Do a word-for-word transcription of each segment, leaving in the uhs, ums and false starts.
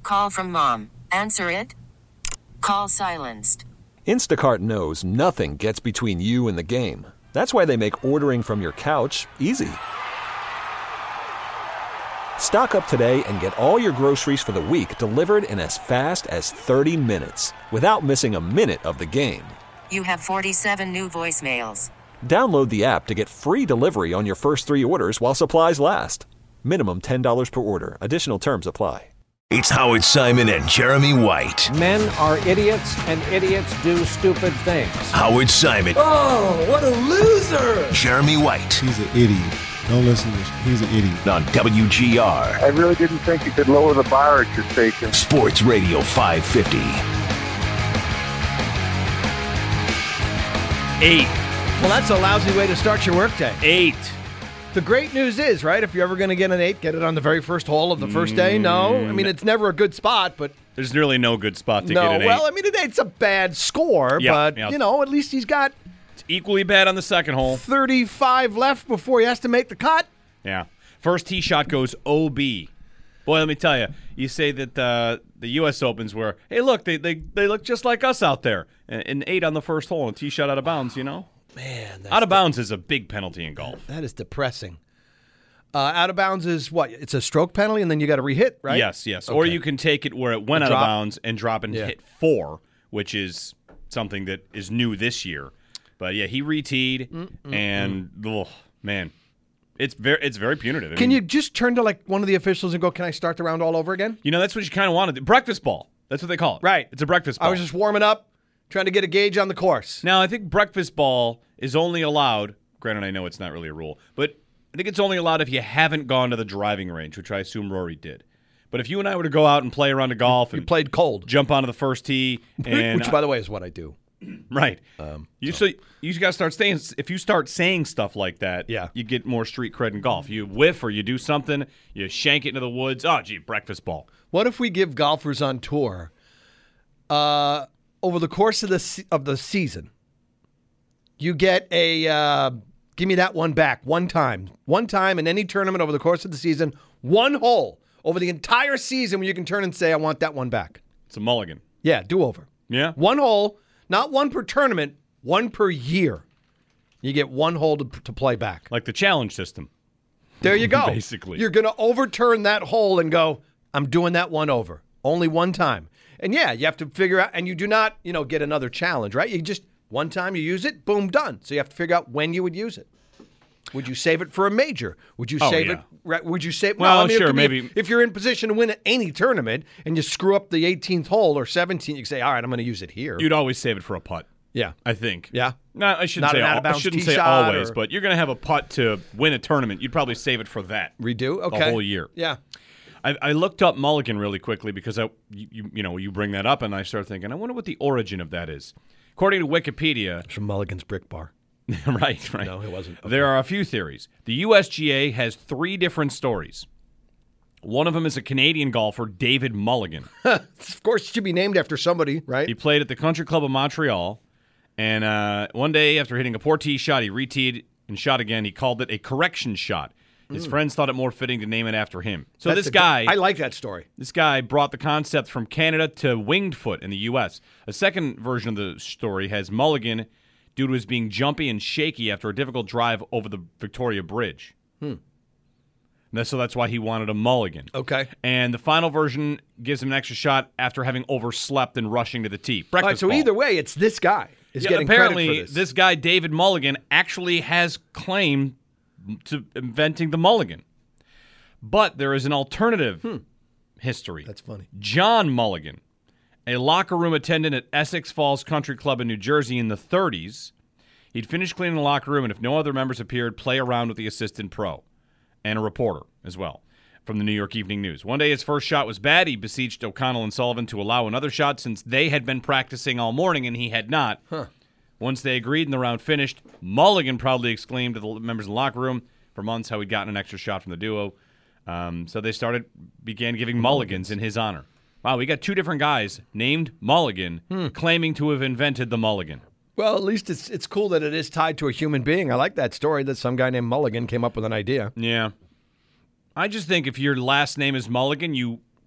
Call from mom. Answer it. Call silenced. Instacart knows nothing gets between you and the game. That's why they make ordering from your couch easy. Stock up today and get all your groceries for the week delivered in as fast as thirty minutes without missing a minute of the game. You have forty-seven new voicemails. Download the app to get free delivery on your first three orders while supplies last. Minimum ten dollars per order. Additional terms apply. It's Howard Simon and Jeremy White. Men are idiots, and idiots do stupid things. Howard Simon. Oh, what a loser! Jeremy White. He's an idiot. Don't listen to this. He's an idiot. On W G R. I really didn't think you could lower the bar at your station. Sports Radio five fifty. Eight. Well, that's a lousy way to start your workday. Eight. The great news is, right, if you're ever going to get an eight, get it on the very first hole of the first day. No, I mean, it's never a good spot, but... There's really no good spot to no, get an eight. well, I mean, it, it's a bad score, Yeah, but, yeah. you know, at least he's got It's equally bad on the second hole. thirty-five left before he has to make the cut. Yeah. First tee shot goes O B. Boy, let me tell you, you say that uh, the U S Opens were, hey, look, they they, they look just like us out there. An an eight on the first hole and a tee shot out of bounds, you know? Man, that's Out of bounds is a big penalty in golf. That is depressing. Uh, out of bounds is what? It's a stroke penalty, and then you got to rehit, right? Yes, yes. Or Okay. you can take it where it went out Drop. of bounds and drop and Yeah. hit four, which is something that is new this year. But yeah, he re-teed, and oh, man, it's very it's very punitive. I Can mean, you just turn to like one of the officials and go, "Can I start the round all over again?" You know, that's what you kind of want to do. Breakfast ball. That's what they call it. Right. It's a breakfast ball. I was just warming up, trying to get a gauge on the course. Now, I think breakfast ball is only allowed, granted I know it's not really a rule, but I think it's only allowed if you haven't gone to the driving range, which I assume Rory did. But if you and I were to go out and play around a golf You and played cold, jump onto the first tee, and which, by the way, is what I do. right, you so, you got to start saying, if you start saying stuff like that, Yeah. you get more street cred in golf. You whiff or you do something, you shank it into the woods. Oh, gee, breakfast ball. What if we give golfers on tour, uh, over the course of the se- of the season, you get a uh, give me that one back one time, one time in any tournament over the course of the season, one hole over the entire season where you can turn and say, I want that one back. It's a mulligan. Yeah, do over. Yeah. One hole, not one per tournament, one per year. You get one hole to, to play back. Like the challenge system. There you go. Basically. You're going to overturn that hole and go, I'm doing that one over. Only one time. And yeah, you have to figure out, and you do not, you know, get another challenge, right? You just, one time you use it, boom, done. So you have to figure out when you would use it. Would you save it for a major? Would you Oh, save yeah. it? Right? Would you save? Well, no, I mean, it sure, could be maybe. If, if you're in position to win any tournament and you screw up the eighteenth hole or seventeenth, you can say, all right, I'm going to use it here. You'd always save it for a putt. yeah. I think. Yeah. No, I shouldn't Not say. an al- I out-of-bounds shouldn't tee say shot always, or- but you're going to have a putt to win a tournament. You'd probably save it for that. We do? Okay. The whole year. Yeah. I, I looked up mulligan really quickly because I, you, you, you know, you bring that up, and I started thinking, I wonder what the origin of that is. According to Wikipedia, It's from Mulligan's Brick Bar. right, right. No, it wasn't. Okay. There are a few theories. The U S G A has three different stories. One of them is a Canadian golfer, David Mulligan. Of course, it should be named after somebody, right? He played at the Country Club of Montreal, and uh, one day after hitting a poor tee shot, he re-teed and shot again. He called it a correction shot. His friends thought it more fitting to name it after him. So That's this a- guy, I like that story. this guy brought the concept from Canada to winged foot in the U S. A second version of the story has Mulligan due to his being jumpy and shaky after a difficult drive over the Victoria Bridge. Hmm. So that's why he wanted a mulligan. Okay. And the final version gives him an extra shot after having overslept and rushing to the tee. Breakfast All right, so ball. either way, it's this guy is Yeah, getting apparently, credit for this. guy, David Mulligan, actually has claim to inventing the mulligan. But there is an alternative history. That's funny. John Mulligan, a locker room attendant at Essex Falls Country Club in New Jersey in the thirties. He'd finish cleaning the locker room, and if no other members appeared, play around with the assistant pro and a reporter as well from the New York Evening News. One day his first shot was bad. He beseeched O'Connell and Sullivan to allow another shot since they had been practicing all morning and he had not. Huh. Once they agreed and the round finished, Mulligan proudly exclaimed to the members in the locker room for months how he'd gotten an extra shot from the duo. Um, so they started, began giving mulligans in his honor. Wow, we got two different guys named Mulligan claiming to have invented the mulligan. Well, at least it's it's cool that it is tied to a human being. I like that story that some guy named Mulligan came up with an idea. Yeah. I just think if your last name is Mulligan, you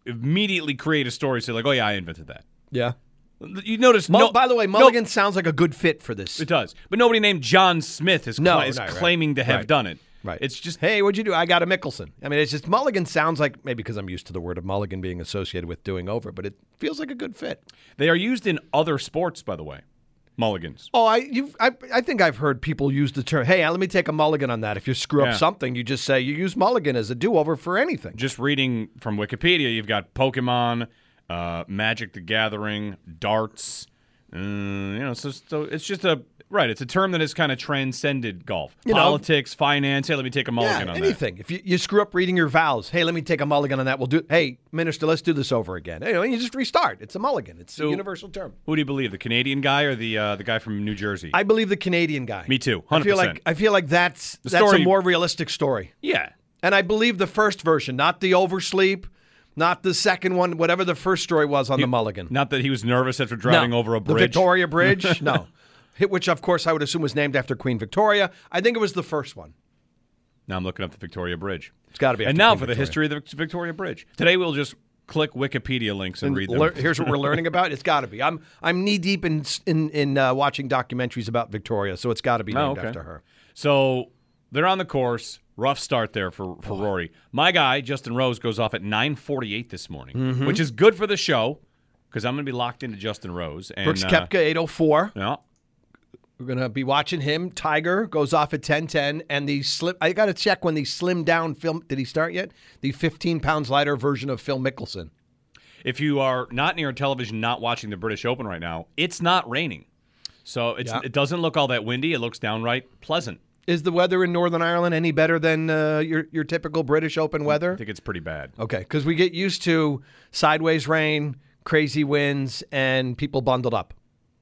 immediately create a story, say like, "Oh yeah, I invented that." Yeah. You notice, Mul- no, by the way, no- Mulligan sounds like a good fit for this. It does, but nobody named John Smith is, No, cla- is right, right. claiming to have Right. done it. Right. It's just Hey, what'd you do? I got a Mickelson. I mean, it's just Mulligan sounds like, maybe because I'm used to the word of Mulligan being associated with doing over, but it feels like a good fit. they are used in other sports, by the way. Mulligans. Oh, I you I I think I've heard people use the term, hey, let me take a mulligan on that. If you screw Yeah. up something, you just say you use mulligan as a do-over for anything. Just reading from Wikipedia, you've got Pokemon, uh, Magic the Gathering, darts. Uh, you know, so, so it's just a right. It's a term that has kind of transcended golf, You know- politics, finance. Hey, let me take a mulligan Yeah, on anything. If you, you screw up reading your vows, hey, let me take a mulligan on that. We'll do. Hey, minister, let's do this over again. You know, you just restart. It's a mulligan. It's So- a universal term. that. Who do you believe, the Canadian guy or the uh, the guy from New Jersey? I believe the Canadian guy. Me too, I feel one hundred percent. like I feel like that's The that's story- a more realistic story. yeah. And I believe the first version, not the oversleep, not the second one, whatever the first story was on the mulligan. Not that he was nervous after driving No. over a The bridge. Victoria Bridge? No. Hit- Which, of course, I would assume was named after Queen Victoria. I think it was the first one. Now I'm looking up the Victoria Bridge. It's got to be. And after now Queen for the Victoria. history of the Victoria Bridge. Today we'll just click Wikipedia links and, And read them. lear- here's what we're learning about. It's got to be. I'm I'm knee deep in in in uh, watching documentaries about Victoria, so it's got to be Oh, named okay. after her. So they're on the course. Rough start there for, for Rory. My guy, Justin Rose, goes off at nine forty-eight this morning, Mm-hmm. which is good for the show because I'm going to be locked into Justin Rose. And, Brooks uh, Koepka eight oh four. yeah. We're gonna be watching him. Tiger goes off at ten ten, and the slim. I got to check when the slim down film. Did he start yet? The fifteen pounds lighter version of Phil Mickelson. If you are not near a television, not watching the British Open right now, it's not raining. So it's, Yeah. it doesn't look all that windy. It looks downright pleasant. Is the weather in Northern Ireland any better than uh, your your typical British Open I weather? think it's pretty bad. Okay, because we get used to sideways rain, crazy winds, and people bundled up.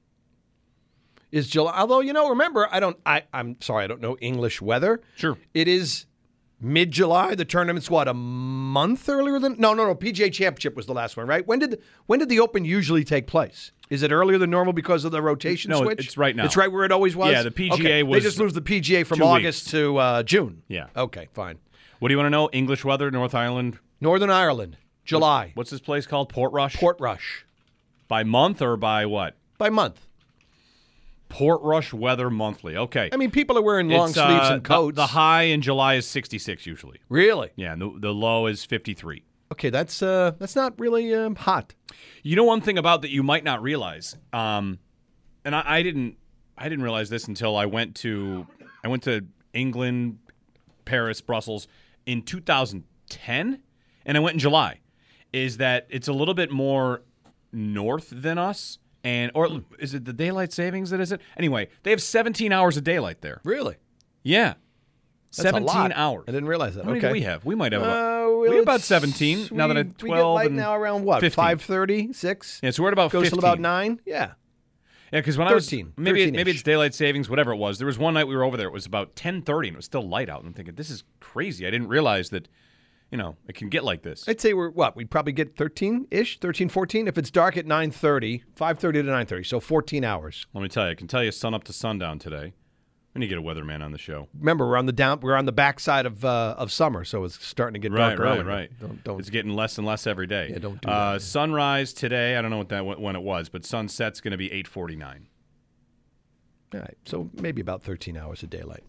Is July? Although you know, remember, I don't. I I'm sorry, I don't know English weather. Sure. It is mid-July. The tournament's what, a month earlier than? No, no, no. P G A Championship was the last one, right? When did when did the Open usually take place? Is it earlier than normal because of the rotation No, switch? it's right now. It's right where it always was. Yeah, the P G A Okay, was They just moved the P G A from two August weeks. to uh, June. Yeah. Okay, fine. What do you want to know? English weather, North Ireland. Northern Ireland, July. What's this place called? Portrush? Portrush By month or by what? by month. Portrush Weather Monthly. Okay. I mean, people are wearing long It's, sleeves uh, and coats. The, the high in July is sixty-six usually. Really? Yeah, and the, the low is fifty-three. Okay, that's uh, that's not really um, hot. You know one thing about that you might not realize, um, and I, I didn't, I didn't realize this until I went to, I went to England, Paris, Brussels in two thousand ten, and I went in July. Is that it's a little bit more north than us, and or is it the daylight savings that is it? Anyway, they have seventeen hours of daylight there. Really? Yeah, That's a seventeen lot. hours. I didn't realize that. How many okay. do we have? We might have. Uh, about, well, we have about it's- seventeen. Now that we- I'm we twelve get light and now around what? fifteen. five thirty, six? Yeah, so we're at about Goes fifteen. till about nine? Yeah. Yeah, because when I was thirteen, maybe thirteen-ish. maybe it's daylight savings, whatever it was. There was one night we were over there. It was about ten thirty, and it was still light out. And I'm thinking, this is crazy. I didn't realize that, you know, it can get like this. I'd say we're, what, we'd probably get thirteen-ish, thirteen, fourteen. If it's dark at nine thirty, five thirty to nine thirty, so fourteen hours. Let me tell you, I can tell you, sun up to sundown today. We need to get a weatherman on the show. Remember, we're on the down, we're on the backside of uh, of summer, so it's starting to get Right, dark right, early. right. Don't, don't It's getting less and less every day. Yeah, don't do uh, that. Sunrise today. I don't know what that when it was, but sunset's going to be eight forty-nine. All right, so maybe about thirteen hours of daylight.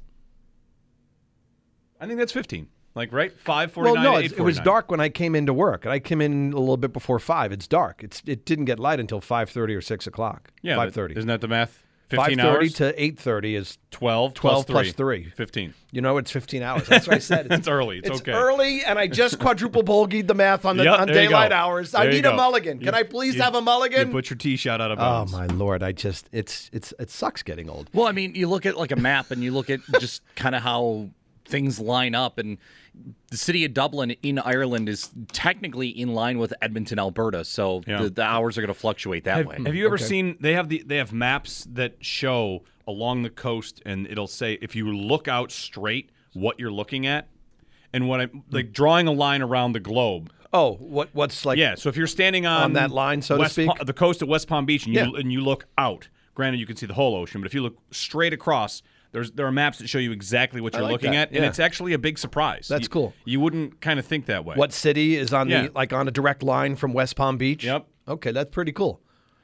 I think that's fifteen. Like right, five Well, forty-nine. no, to it's, it was eight forty-nine. dark when I came into work, and I came in a little bit before five. It's dark. It's it didn't get light until five thirty or six o'clock. Yeah, five thirty. Isn't that the math? Five Fifteen thirty hours. to eight thirty is twelve. twelve plus plus three. Fifteen. You know, it's fifteen hours. That's what I said. It's early. It's okay. early, and I just quadruple bogeyed the math on the Yep, on there you daylight go. hours. I There you need a go. mulligan. Can You- I please you- have a mulligan? You put your tee shot out of oh bounds. my lord! I just it's it's it sucks getting old. Well, I mean, you look at like a map and you look at just kind of how things line up, and the city of Dublin in Ireland is technically in line with Edmonton, Alberta. So Yeah. the, the hours are going to fluctuate that Have, way. have you ever Okay. seen they have the they have maps that show along the coast, and it'll say if you look out straight what you're looking at, and what I'm like drawing a line around the globe. Oh, what what's like? Yeah, so if you're standing on, On that line, so to West speak? Pa- the coast of West Palm Beach, and you Yeah. and you look out. Granted, you can see the whole ocean, but if you look straight across, There's there are maps that show you exactly what I you're like looking that, at, and yeah. it's actually a big surprise. That's You- cool. You wouldn't kind of think that way. What city is on Yeah. the like on a direct line from West Palm Beach? Yep. Okay, that's pretty cool.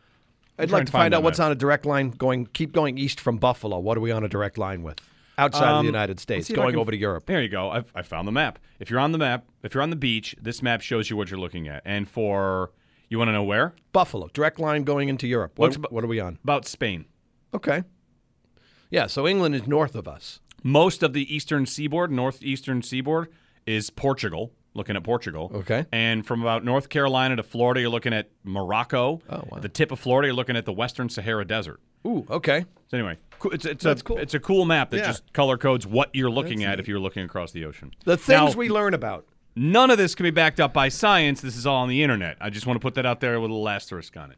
I'd trying like to to find find that out what's map. on a direct line going. Keep going east from Buffalo. What are we on a direct line with? Outside of Um, the United let's States, see if I going can- over to Europe. There you go. I've, I found the map. If you're on the map, if you're on the beach, this map shows you what you're looking at. And for you want to know where? Buffalo, direct line going into Europe. What, What's abo- what are we on? About Spain. Okay. Yeah, so England is north of us. Most of the eastern seaboard, northeastern seaboard, is Portugal. Looking at Portugal. Okay. And from about North Carolina to Florida, you're looking at Morocco. Oh, wow. At the tip of Florida, you're looking at the Western Sahara Desert. Ooh, okay. So anyway, co- it's it's That's a cool. it's a cool map that Yeah. just color codes what you're looking That's at if you're looking across the ocean. The things Now, we learn about. None of this can be backed up by science. This is all on the internet. I just want to put that out there with a little asterisk on it.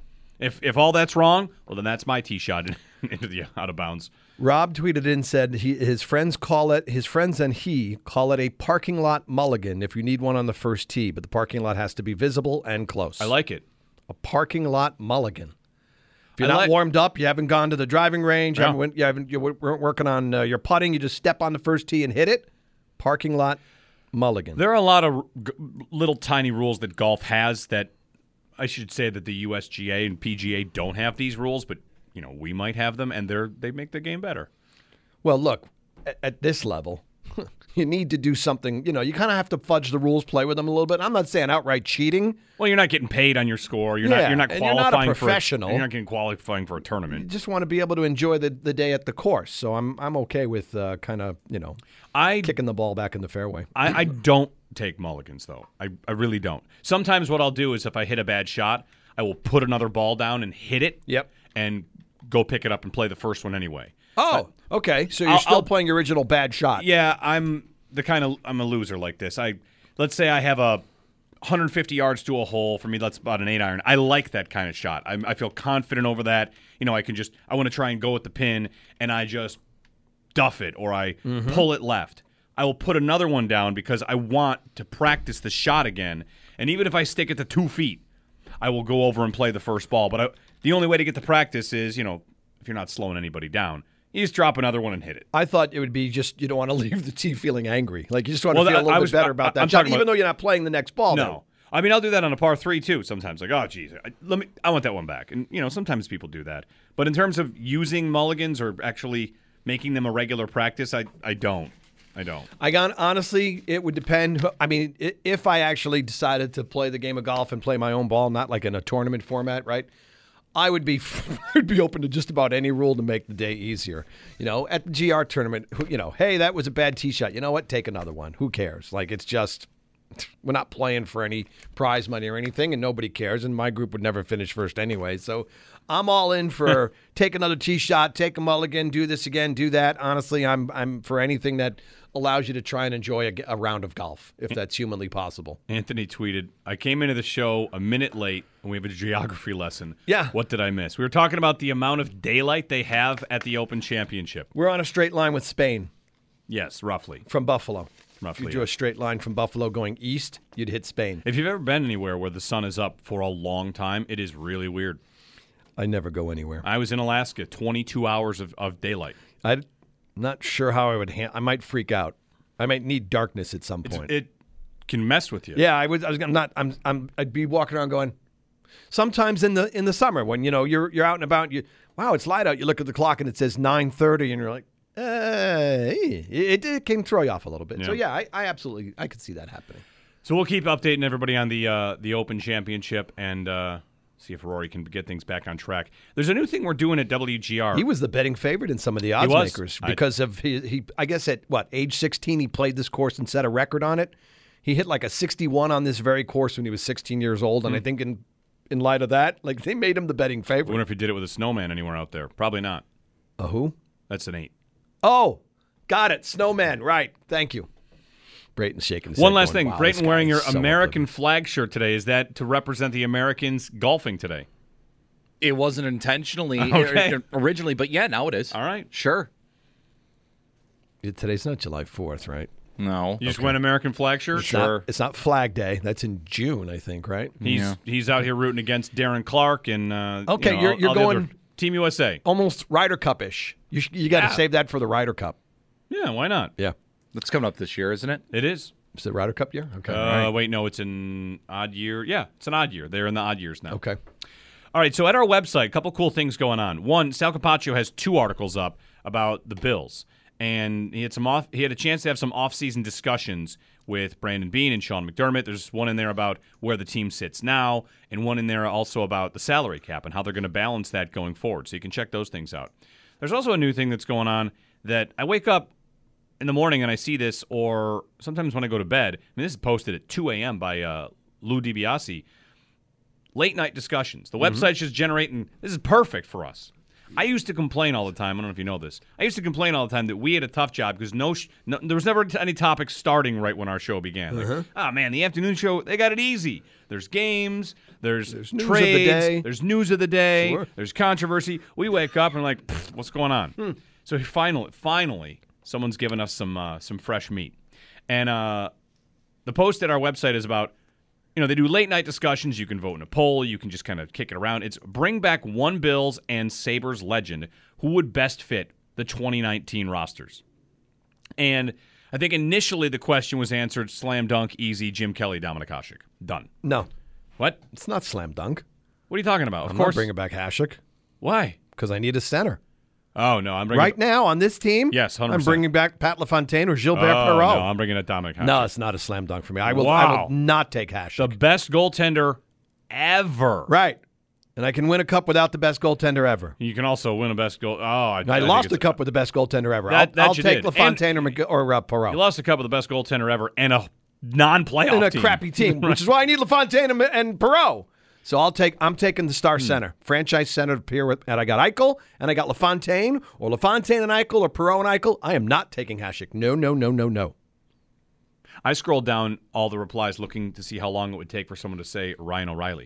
If if all that's wrong, well then that's my tee shot into the out of bounds. Rob tweeted in said he, his friends call it his friends and he call it a parking lot mulligan if you need one on the first tee, but the parking lot has to be visible and close. I like it. A parking lot mulligan. If you're I not like- warmed up, you haven't gone to the driving range, you Yeah. haven't went, you haven't you weren't working on uh, your putting, you just step on the first tee and hit it. Parking lot mulligan. There are a lot of g- little tiny rules that golf has that I should say that the U S G A and P G A don't have these rules, but you know we might have them, and they're they make the game better. Well, look, at, at this level, you need to do something. You know, you kind of have to fudge the rules, play with them a little bit. I'm not saying outright cheating. Well, you're not getting paid on your score. You're Yeah, not. You're not and qualifying you're not a for. professional. You're not getting qualifying for a You tournament. just want to be able to enjoy the, the day at the course. So I'm I'm okay with uh, kind of you know I kicking the ball back in the fairway. I, I don't take mulligans though. I, I really don't. Sometimes what I'll do is if I hit a bad shot, I will put another ball down and hit it. Yep. And go pick it up and play the first one anyway. Oh, okay. So you're I'll- still I'll- playing your original bad shot. Yeah, I'm the kind of I'm a loser like this. I let's say I have a one hundred fifty yards to a hole. For me, that's about an eight iron. I like that kind of shot. I, I feel confident over that. You know, I can just I want to try and go with the pin, and I just duff it or I Mm-hmm. pull it left. I will put another one down because I want to practice the shot again. And even if I stick it to two feet, I will go over and play the first ball. But I, the only way to get the practice is, you know, if you're not slowing anybody down, you just drop another one and hit it. I thought it would be just you don't want to leave the tee feeling angry. Like you just want Well, to feel a I- little I bit was- better I- about that I'm shot, talking even about- though you're not playing the next ball. No. though. I mean, I'll do that on a par three, too, sometimes. Like, oh, geez, I, let me, I want that one back. And, you know, sometimes people do that. But in terms of using mulligans or actually making them a regular practice, I, I don't. I don't. I got honestly, it would depend. I mean, i- if I actually decided to play the game of golf and play my own ball, not like in a tournament format, right? I would be, I'd be open to just about any rule to make the day easier. You know, at the G R tournament, who- you know, hey, that was a bad tee shot. You know what? Take another one. Who cares? Like it's just, we're not playing for any prize money or anything, and nobody cares. And my group would never finish first anyway. So I'm all in for take another tee shot, take a mulligan, do this again, do that. Honestly, I'm I'm for anything that allows you to try and enjoy a, a round of golf, if that's humanly possible. Anthony tweeted, I came into the show a minute late, and we have a geography lesson. Yeah. What did I miss? We were talking about the amount of daylight they have at the Open Championship. We're on a straight line with Spain Yes, roughly. from Buffalo. Roughly, If you drew yeah. a straight line from Buffalo going east, you'd hit Spain. If you've ever been anywhere where the sun is up for a long time, it is really weird. I never go anywhere. I was in Alaska, twenty-two hours of, of daylight. I'm not sure how I would. Ha- I might freak out. I might need darkness at some It's, point. it can mess with you. yeah, I was. I was I'm not. I'm. I'm. I'd be walking around going. Sometimes in the in the summer when you know you're you're out and about, you wow, it's light out. You look at the clock and it says nine thirty, and you're like, uh, it, it can throw you off a little bit. So Yeah. yeah, I, I absolutely I could see that happening. So we'll keep updating everybody on the uh, the Open Championship and uh, see if Rory can get things back on track. There's a new thing we're doing at W G R. He was the betting favorite in some of the odds was. makers I- because of his, he. I guess at what age sixteen he played this course and set a record on it. He hit like a sixty-one on this very course when he was sixteen years old, and I think in in light of that, like they made him the betting I favorite. wonder if he did it with a snowman anywhere out there. Probably not. A who? That's an eight. Oh, got it. Snowman. Right. Thank you. Brayton's shaking his One head last going, thing. wow, Brayton this guy wearing is your so American flag shirt today. Is that to represent the Americans golfing today? It wasn't intentionally Okay. or- originally, but yeah, now it is. All right. Sure. uplifted. Today's not July fourth, right? No. You just went American flag shirt? It's not, it's not Flag Day. That's in June, I think, right? He's Yeah. he's out here rooting against Darren Clark and uh, Okay, you know, you're all- you're all the going other- Team U S A. Almost Ryder Cup-ish. You, sh- you got to Yeah. save that for the Ryder Cup. Yeah, why not? Yeah. That's coming up this year, isn't it? It is. Is it Ryder Cup year? Okay. Uh, Wait, no, it's an odd year. Yeah, it's an odd year. They're in the odd years now. Okay. All right, so at our website, a couple cool things going on. One, Sal Capaccio has two articles up about the Bills, and he had some off. He had a chance to have some off-season discussions with Brandon Beane and Sean McDermott. There's one in there about where the team sits now, and one in there also about the salary cap and how they're going to balance that going forward. So you can check those things out. There's also a new thing that's going on that I wake up in the morning and I see this, or sometimes when I go to bed. I mean, this is posted at two a.m. by uh, Lou DiBiase. Late night discussions. The Mm-hmm. website's just generating. This is perfect for us. I used to complain all the time. I don't know if you know this. I used to complain all the time that we had a tough job because no, sh- no there was never t- any topics starting right when our show began. Like, Uh-huh. oh man, the afternoon show, they got it easy. There's games, there's, There's news of the trades, day. there's news of the day, Sure. there's controversy. We wake up and we're like, "Pfft, what's going on? Hmm. So finally, finally, someone's given us some uh, some fresh meat. And uh, the post at our website is about, you know, they do late night discussions. You can vote in a poll. You can just kind of kick it around. It's bring back one Bills and Sabres legend who would best fit the twenty nineteen rosters. And I think initially the question was answered slam dunk, easy, Jim Kelly, Dominic Hasek. Done. No, What? it's not slam dunk. What are you talking about? Of I'm course. not bringing back Hasek Why? because I need a center. Oh, no. I'm bringing Right now on this team, Yes, one hundred I'm percent. bringing back Pat LaFontaine or Gilbert Oh, Perreault. no, I'm bringing it Dominic Hasek. No, it's not a slam dunk for me. I will, I Wow. will not take Hasek. The best goaltender ever. Right. And I can win a cup without the best goaltender ever. You can also win a best goal. Oh, I, I, think lost it's- a cup with the best goaltender ever. That- I'll, that I'll you take did. LaFontaine or, Mc- or uh, Perreault. You lost a cup with the best goaltender ever and a non-playoff in a team. crappy team, which is why I need LaFontaine and, and Perreault. So I'll take. I'm taking the Hmm. star center, franchise center to pair with, and I got Eichel and I got LaFontaine or LaFontaine and Eichel or Perreault and Eichel. I am not taking Hasek. No, no, no, no, no. I scrolled down all the replies looking to see how long it would take for someone to say Ryan O'Reilly.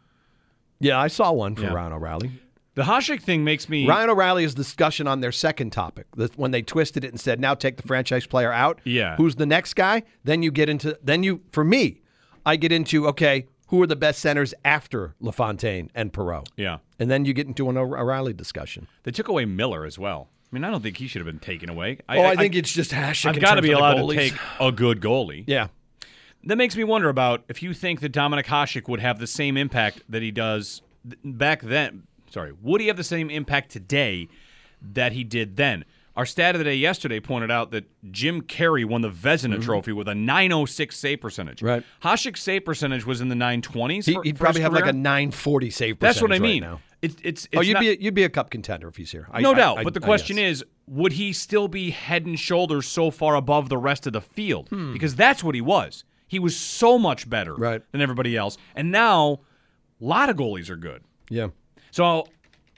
Yeah, I saw one for Yeah. Ryan O'Reilly. The Hasek thing makes me. Ryan O'Reilly is discussion on their second topic. The- When they twisted it and said, "Now take the franchise player out." Yeah. Who's the next guy? Then you get into. Then you, for me, I get into okay. Who are the best centers after LaFontaine and Perreault? Yeah. And then you get into an O'Reilly discussion. They took away Miller as well. I mean, I don't think he should have been taken away. Oh, I, think it's just Hasek. I've in got to terms be of the allowed to goalies. take a good goalie. Yeah. That makes me wonder about if you think that Dominic Hasek would have the same impact that he does th- back then. Sorry, would he have the same impact today that he did then? Our stat of the day yesterday pointed out that Jim Carey won the Vezina Trophy with a nine oh six save percentage. Right. Hasek's save percentage was in the nine twenties. He, for, he'd for probably his have like career. a nine forty save That's percentage what I mean. right now. It, it's, it's oh, you'd not, be a, you'd be a cup contender if he's here. I, no I- doubt. I- but the I question guess. is, would he still be head and shoulders so far above the rest of the field? Hmm. Because that's what he was. He was so much better Right. than everybody else. And now, a lot of goalies are good. yeah. So,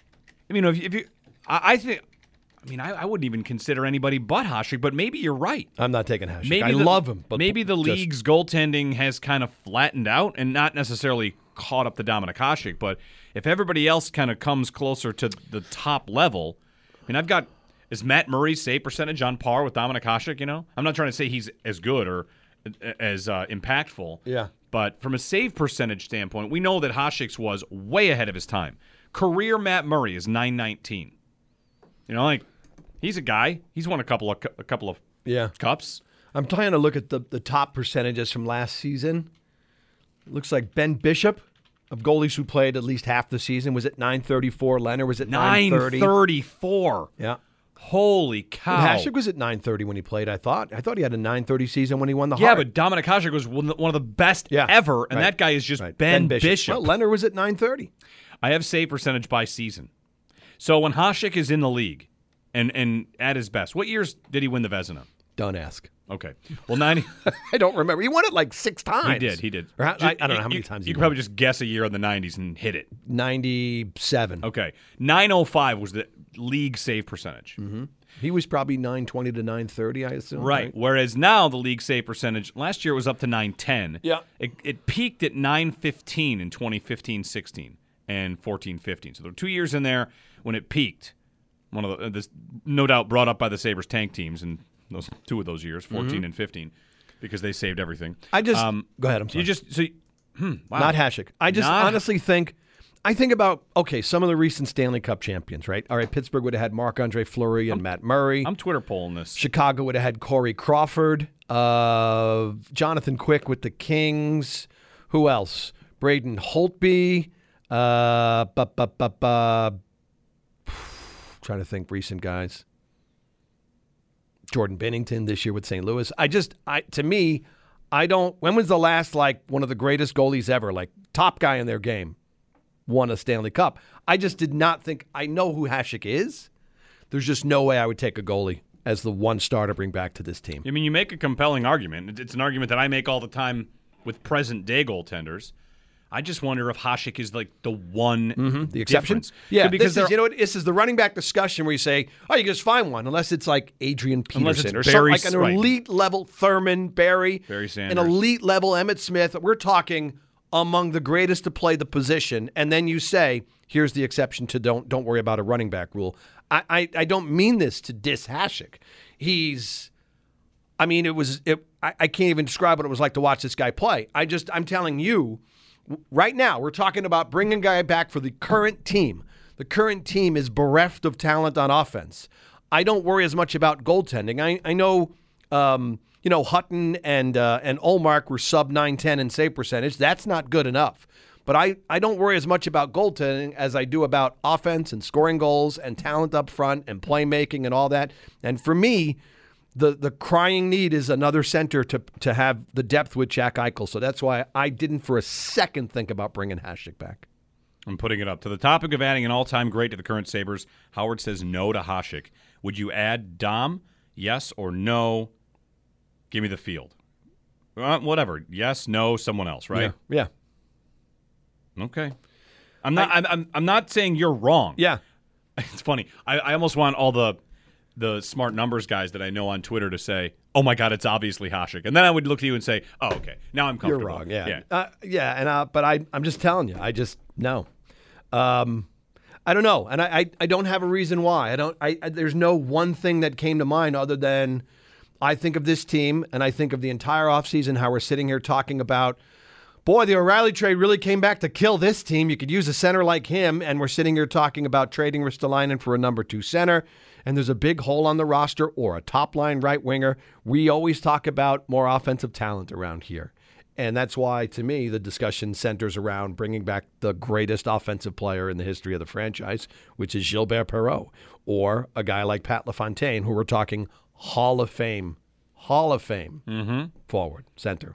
I mean, if you, if you I, I think, I mean, I, I wouldn't even consider anybody but Hasek, but maybe you're right. I'm not taking Hasek. Maybe I the, love him, but maybe the just- league's goaltending has kind of flattened out and not necessarily caught up to Dominic Hasek. But if everybody else kind of comes closer to the top level, I mean, I've got is Matt Murray's save percentage on par with Dominic Hasek? You know, I'm not trying to say he's as good or as uh, impactful. Yeah. But from a save percentage standpoint, we know that Hasek's was way ahead of his time. Career Matt Murray is nine nineteen. You know, like he's a guy. He's won a couple of cu- a couple of Yeah. cups. I'm trying to look at the, the top percentages from last season. It looks like Ben Bishop, of goalies who played at least half the season, was at nine thirty-four. Leonard was at nine nine thirty. thirty-four. Yeah. Holy cow. Hasek was at nine thirty when he played, I thought. I thought he had a nine thirty season when he won the Yeah, Hart. but Dominic Hasek was one one of the best Yeah, ever, and right, that guy is just right. Ben, Bishop. Well, Leonard was at nine thirty. I have save percentage by season. So when Hasek is in the league and, and at his best, what years did he win the Vezina? Don't ask. Okay. Well, ninety. I don't remember. He won it like six times. He did. He did. Or how- I, I don't know how You- many you- times You he could won. probably just guess a year in the nineties and hit it. ninety-seven. Okay. nine oh five was the league save percentage. Mm-hmm. He was probably nine twenty to nine thirty, I assume. Right. Whereas now the league save percentage, last year it was up to nine ten. Yeah. It, it peaked at nine fifteen in twenty fifteen sixteen and fourteen fifteen. So there were two years in there when it peaked. One of the, this, no doubt brought up by the Sabres tank teams in those two of those years, fourteen and fifteen, because they saved everything. I just Um, go ahead. I'm sorry. You just so you, hmm, wow. Not Hasek. I just Not- honestly think I think about, okay, some of the recent Stanley Cup champions, right? All right, Pittsburgh would have had Marc-Andre Fleury and I'm, Matt Murray. I'm Twitter polling this. Chicago would have had Corey Crawford. Uh, Jonathan Quick with the Kings. Who else? Braden Holtby. Uh, bu- bu- bu- bu- trying to think recent guys. Jordan Binnington this year with Saint Louis. I just, I to me, I don't, when was the last, like, one of the greatest goalies ever, like, top guy in their game, won a Stanley Cup? I just did not think, I know who Hasek is. There's just no way I would take a goalie as the one star to bring back to this team. I mean, you make a compelling argument. It's an argument that I make all the time with present-day goaltenders. I just wonder if Hasek is like the one mm-hmm. the exception. difference. Yeah, because this is, you know what, this is the running back discussion where you say, oh, you just find one, unless it's like Adrian Peterson or something like an right. elite level Thurman, Barry, Barry Sanders, an elite level Emmett Smith. We're talking among the greatest to play the position, and then you say, here's the exception to don't don't worry about a running back rule. I I, I don't mean this to diss Hasek. He's, I mean, it was, it, I, I can't even describe what it was like to watch this guy play. I just, I'm telling you, right now, we're talking about bringing a guy back for the current team. The current team is bereft of talent on offense. I don't worry as much about goaltending. I, I know, um, you know, Hutton and uh, and Ullmark were sub nine ten in save percentage. That's not good enough. But I, I don't worry as much about goaltending as I do about offense and scoring goals and talent up front and playmaking and all that. And for me, the the crying need is another center to to have the depth with Jack Eichel. So that's why I didn't for a second think about bringing Hasek back. I'm putting it up. To the topic of adding an all-time great to the current Sabres, Howard says no to Hasek. Would you add Dom? Yes or no? Give me the field. Uh, whatever. Yes, no, someone else, right? Yeah. yeah. Okay. I'm not. I, I'm, I'm. I'm not saying you're wrong. Yeah. It's funny. I, I almost want all the the smart numbers guys that I know on Twitter to say, "Oh my God, it's obviously Hasek," and then I would look to you and say, "Oh, okay, now I'm comfortable." You're wrong. Yeah. Yeah. Uh, yeah. And uh, but I I'm just telling you. I just no. Um, I don't know, and I, I I don't have a reason why. I don't. I, I there's no one thing that came to mind other than I think of this team and I think of the entire offseason, how we're sitting here talking about, boy, the O'Reilly trade really came back to kill this team. You could use a center like him, and we're sitting here talking about trading Ristolainen for a number two center, and there's a big hole on the roster or a top-line right winger. We always talk about more offensive talent around here, and that's why, to me, the discussion centers around bringing back the greatest offensive player in the history of the franchise, which is Gilbert Perreault, or a guy like Pat LaFontaine, who we're talking Hall of Fame, Hall of Fame mm-hmm. forward, center.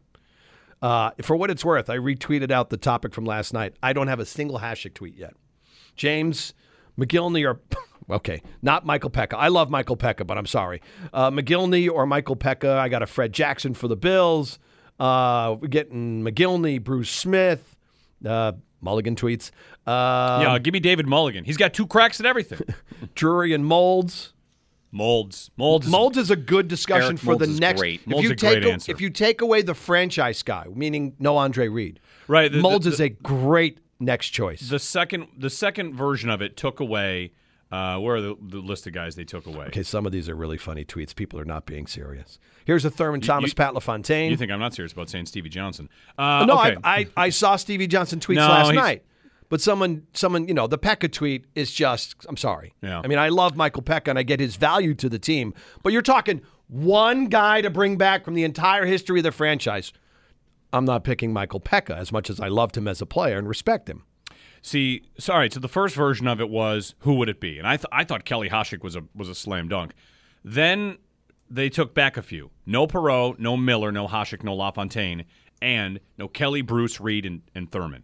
Uh, for what it's worth, I retweeted out the topic from last night. I don't have a single Hasek tweet yet. James McGillney or, okay, not Michael Pekka. I love Michael Pekka, but I'm sorry. Uh, McGillney or Michael Pekka. I got a Fred Jackson for the Bills. Uh, we're getting McGillney, Bruce Smith, uh, Mulligan tweets. Uh, yeah, give me David Mulligan. He's got two cracks at everything. Drury and Molds. Molds. Molds. Molds is a good discussion Eric for Molds the is next. great. If Molds you is a take great a- answer. If you take away the franchise guy, meaning no Andre Reed, right? The, Molds the, is the, a great next choice. The second, the second version of it took away. Uh, where are the, the list of guys they took away? Okay, some of these are really funny tweets. People are not being serious. Here's a Thurman You- Thomas, you- Pat LaFontaine. You think I'm not serious about saying Stevie Johnson? Uh, no, okay. I, I I saw Stevie Johnson tweets No, last he's- night. But someone, someone, you know, the Pekka tweet is just, I'm sorry. Yeah. I mean, I love Michael Pekka and I get his value to the team. But you're talking one guy to bring back from the entire history of the franchise. I'm not picking Michael Pekka as much as I loved him as a player and respect him. See, sorry. So the first version of it was who would it be, and I th- I thought Kelly Hasek was a was a slam dunk. Then they took back a few. No Perreault, no Miller, no Hasek, no LaFontaine, and no Kelly, Bruce, Reed, and, and Thurman.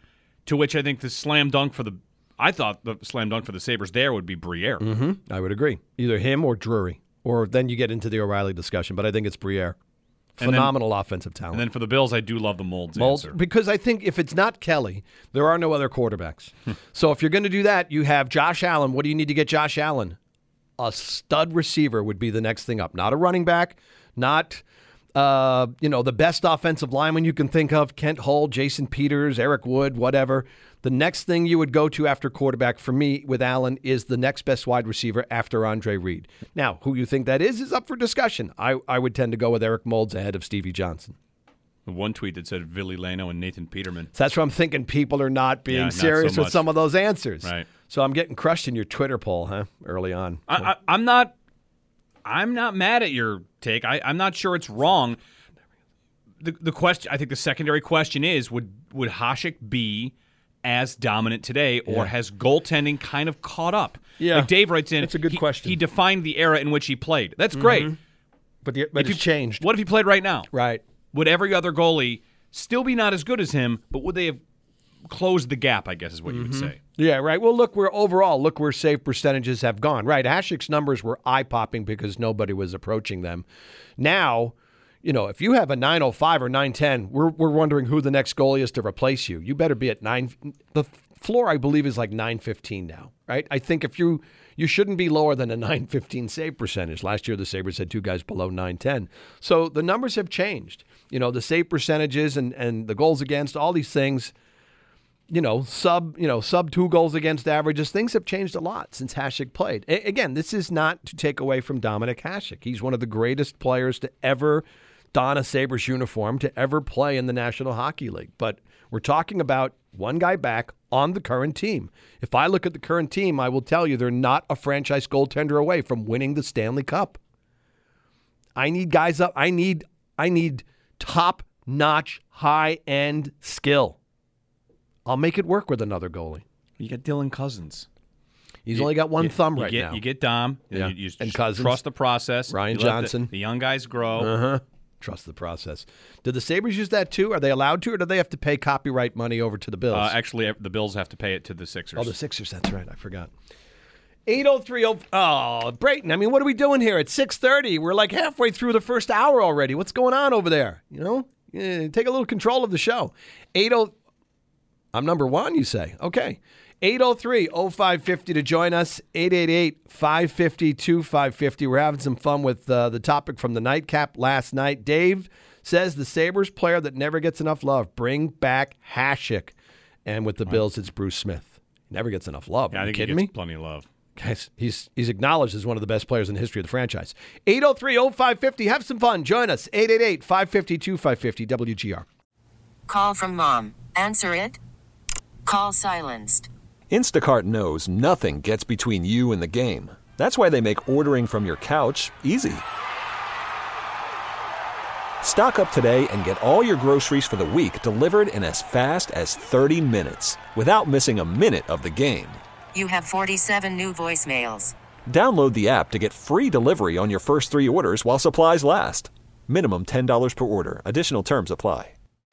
To which I think the slam dunk for the I thought the slam dunk for the Sabres there would be Briere. Mm-hmm. I would agree. Either him or Drury. Or then you get into the O'Reilly discussion, but I think it's Briere. Phenomenal then, offensive talent. And then for the Bills, I do love the Molds, Molds answer. because I think if it's not Kelly, there are no other quarterbacks. So if you're going to do that, you have Josh Allen. What do you need to get Josh Allen? A stud receiver would be the next thing up. Not a running back, not uh, you know the best offensive lineman you can think of, Kent Hull, Jason Peters, Eric Wood, whatever. The next thing you would go to after quarterback for me with Allen is the next best wide receiver after Andre Reed. Now, who you think that is is up for discussion. I, I would tend to go with Eric Molds ahead of Stevie Johnson. One tweet that said Villy Leno and Nathan Peterman. So that's where I'm thinking people are not being Yeah, not serious so with much. some of those answers. Right. So I'm getting crushed in your Twitter poll, huh? Early on. I, I, I'm not. I'm not mad at your take. I, I'm not sure it's wrong. The the question. I think the secondary question is: Would would Hasek be as dominant today, or Yeah. has goaltending kind of caught up? Yeah. Like Dave writes in. That's a good he, question. He defined the era in which he played. That's great. But, the, but If it's you- changed. What if he played right now? Right. Would every other goalie still be not as good as him, but would they have closed the gap, I guess is what you would say. Yeah, right. Well, look, where overall, look where save percentages have gone. Right. Hasek's numbers were eye-popping because nobody was approaching them. Now, you know, if you have a nine oh five or nine ten, we're we're wondering who the next goalie is to replace you. You better be at nine. The floor, I believe, is like nine fifteen now, right? I think if you you shouldn't be lower than a nine fifteen save percentage. Last year, the Sabres had two guys below nine ten. So the numbers have changed. You know, the save percentages and and the goals against, all these things. You know, sub, you know, sub two goals against averages. Things have changed a lot since Hasek played. A- again, this is not to take away from Dominik Hasek. He's one of the greatest players to ever don a Sabres uniform, to ever play in the National Hockey League. But we're talking about one guy back on the current team. If I look at the current team, I will tell you they're not a franchise goaltender away from winning the Stanley Cup. I need guys up. I need, I need top-notch, high-end skill. I'll make it work with another goalie. You get Dylan Cousins. He's You- only got one you- thumb you right get, now. You get Dom. Yeah. You, you And just Cousins. Trust the process. Ryan You let the- Johnson. The, young guys grow. Uh-huh. Trust the process. Did the Sabres use that too? Are they allowed to, or do they have to pay copyright money over to the Bills? Uh, actually, the Bills have to pay it to the Sixers. Oh, the Sixers. That's right. I forgot. eight oh three oh. Oh, Brayton. I mean, what are we doing here? It's six thirty. We're like halfway through the first hour already. What's going on over there? You know? Eh, take a little control of the show. eight oh. I'm number one, you say. Okay. eight oh three oh five fifty to join us. eight eight eight, five five zero, two five five zero. We're having some fun with uh, the topic from the nightcap last night. Dave says the Sabres player that never gets enough love. Bring back Hasek. And with the Bills, it's Bruce Smith. Never gets enough love. Yeah, Are I you think he kidding gets me? plenty of love. Guys, he's he's acknowledged as one of the best players in the history of the franchise. eight oh three oh five fifty. Have some fun. Join us. eight eight eight, five five zero, two five five zero. W G R. Call from mom. Answer it. Call silenced. Instacart knows nothing gets between you and the game. That's why they make ordering from your couch easy. Stock up today and get all your groceries for the week delivered in as fast as thirty minutes without missing a minute of the game. You have forty-seven new voicemails. Download the app to get free delivery on your first three orders while supplies last. Minimum ten dollars per order. Additional terms apply.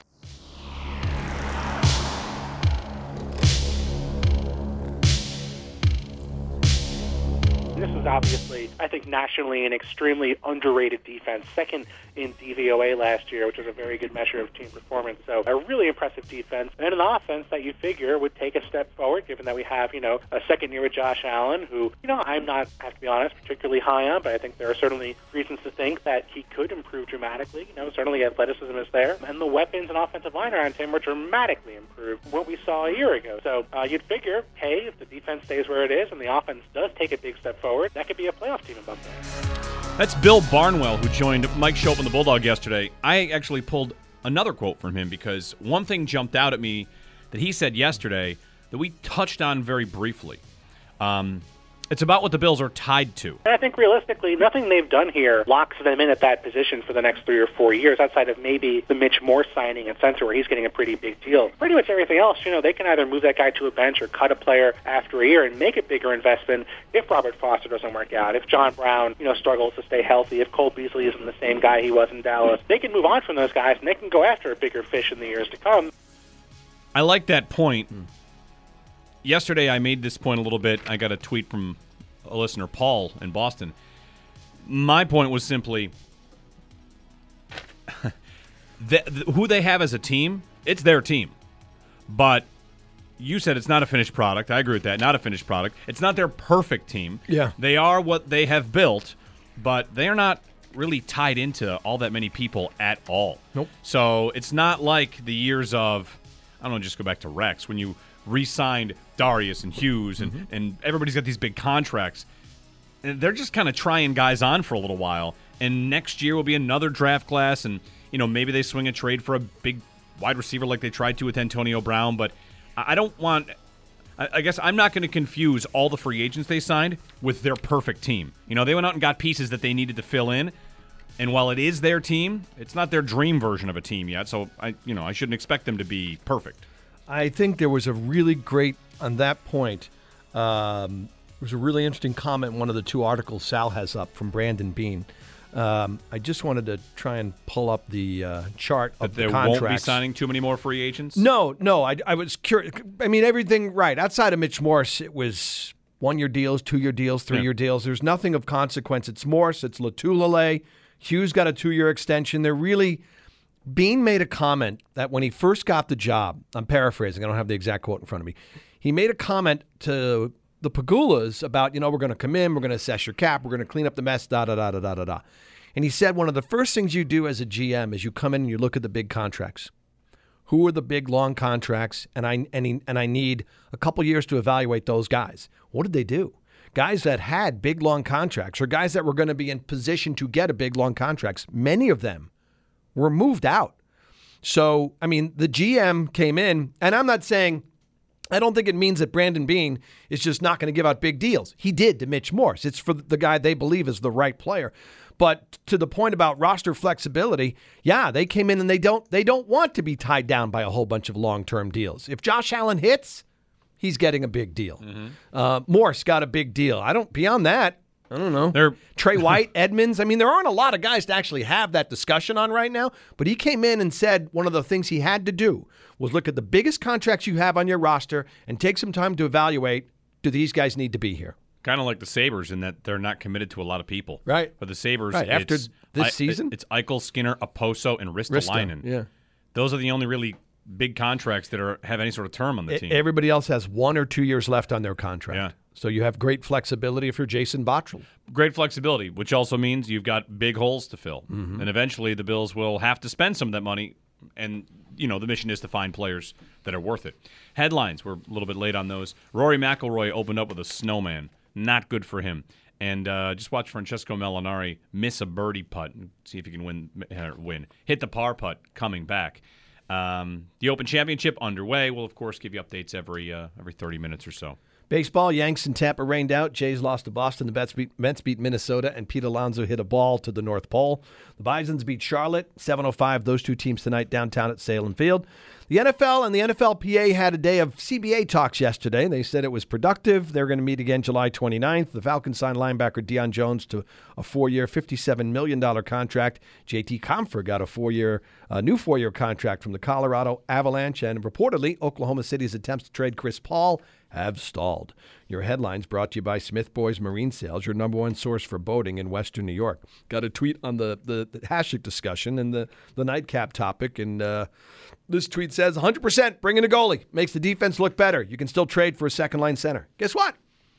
This is obviously, I think, nationally an extremely underrated defense. Second in D V O A last year, which is a very good measure of team performance. So a really impressive defense. And an offense that you figure would take a step forward, given that we have, you know, a second year with Josh Allen, who, you know, I'm not, I have to be honest, particularly high on, but I think there are certainly reasons to think that he could improve dramatically. You know, certainly athleticism is there. And the weapons and offensive line around him were dramatically improved from what we saw a year ago. So uh, you'd figure, hey, if the defense stays where it is and the offense does take a big step forward, that could be a playoff team above there. That's Bill Barnwell, who joined Mike Schopp and the Bulldog yesterday. I actually pulled another quote from him because one thing jumped out at me that he said yesterday that we touched on very briefly. Um, it's about what the Bills are tied to. And I think realistically, nothing they've done here locks them in at that position for the next three or four years, outside of maybe the Mitch Moore signing at center, where he's getting a pretty big deal. Pretty much everything else, you know, they can either move that guy to a bench or cut a player after a year and make a bigger investment if Robert Foster doesn't work out, if John Brown, you know, struggles to stay healthy, if Cole Beasley isn't the same guy he was in Dallas. They can move on from those guys, and they can go after a bigger fish in the years to come. I like that point. Hmm. Yesterday, I made this point a little bit. I got a tweet from a listener, Paul, in Boston. My point was simply that who they have as a team, it's their team. But you said it's not a finished product. I agree with that. Not a finished product. It's not their perfect team. Yeah. They are what they have built, but they are not really tied into all that many people at all. Nope. So it's not like the years of, I don't know, just go back to Rex, when you re-signed Darius and Hughes, and, mm-hmm. and everybody's got these big contracts. And they're just kind of trying guys on for a little while. And next year will be another draft class. And you know, maybe they swing a trade for a big wide receiver like they tried to with Antonio Brown. But I I don't want – I guess I'm not going to confuse all the free agents they signed with their perfect team. You know, they went out and got pieces that they needed to fill in. And while it is their team, it's not their dream version of a team yet. So, I, you know, I shouldn't expect them to be perfect. I think there was a really great, on that point, um, there was a really interesting comment in one of the two articles Sal has up from Brandon Bean. Um, I just wanted to try and pull up the uh, chart That of they the won't contracts. be signing too many more free agents? No, no. I, I was curious. I mean, everything right. Outside of Mitch Morse, it was one-year deals, two-year deals, three-year Yeah. deals. There's nothing of consequence. It's Morse. It's Latulele. Hughes got a two-year extension. They're really – Bean made a comment that when he first got the job – I'm paraphrasing. I don't have the exact quote in front of me. He made a comment to the Pagulas about, you know, we're going to come in, we're going to assess your cap, we're going to clean up the mess, da-da-da-da-da-da-da. And he said one of the first things you do as a G M is you come in and you look at the big contracts. Who are the big, long contracts? And I, and, he, and I need a couple years to evaluate those guys. What did they do? Guys that had big, long contracts or guys that were going to be in position to get a big, long contracts, many of them were moved out. So, I mean, the G M came in, and I'm not saying, I don't think it means that Brandon Bean is just not going to give out big deals. He did to Mitch Morse. It's for the guy they believe is the right player. But to the point about roster flexibility, yeah, they came in and they don't they don't want to be tied down by a whole bunch of long-term deals. If Josh Allen hits, he's getting a big deal. Mm-hmm. Uh, Morse got a big deal. I don't, beyond that, I don't know. They're, Trey White, Edmonds. I mean, there aren't a lot of guys to actually have that discussion on right now, but he came in and said one of the things he had to do was look at the biggest contracts you have on your roster and take some time to evaluate, do these guys need to be here? Kind of like the Sabres in that they're not committed to a lot of people. Right. For the Sabres, Right, after it's, this I, season? it's Eichel, Skinner, Oposo, and Ristolainen. Risto, yeah. Those are the only really big contracts that are have any sort of term on the E- team. Everybody else has one or two years left on their contract. Yeah. So you have great flexibility if you're Jason Bottrill. Great flexibility, which also means you've got big holes to fill. Mm-hmm. And eventually the Bills will have to spend some of that money. And, you know, the mission is to find players that are worth it. Headlines, we're a little bit late on those. Rory McIlroy opened up with a snowman. Not good for him. And uh, just watch Francesco Molinari miss a birdie putt and see if he can win. Uh, win. Hit the par putt coming back. Um, the Open Championship underway. We'll, of course, give you updates every uh, every thirty minutes or so. Baseball, Yanks and Tampa rained out. Jays lost to Boston. The Mets beat, Mets beat Minnesota, and Pete Alonso hit a ball to the North Pole. The Bisons beat Charlotte, seven oh five. Those two teams tonight downtown at Salem Field. The N F L and the N F L P A had a day of C B A talks yesterday. They said it was productive. They're going to meet again July twenty-ninth. The Falcons signed linebacker Deion Jones to a four-year, fifty-seven million dollars contract. J T Comfer got a four-year, uh, new four-year contract from the Colorado Avalanche. And reportedly, Oklahoma City's attempts to trade Chris Paul have stalled. Your headlines brought to you by Smith Boys Marine Sales, your number one source for boating in Western New York. Got a tweet on the, the, the Hashtag discussion and the, the nightcap topic, and uh, this tweet says, one hundred percent bring in a goalie. Makes the defense look better. You can still trade for a second-line center. Guess what?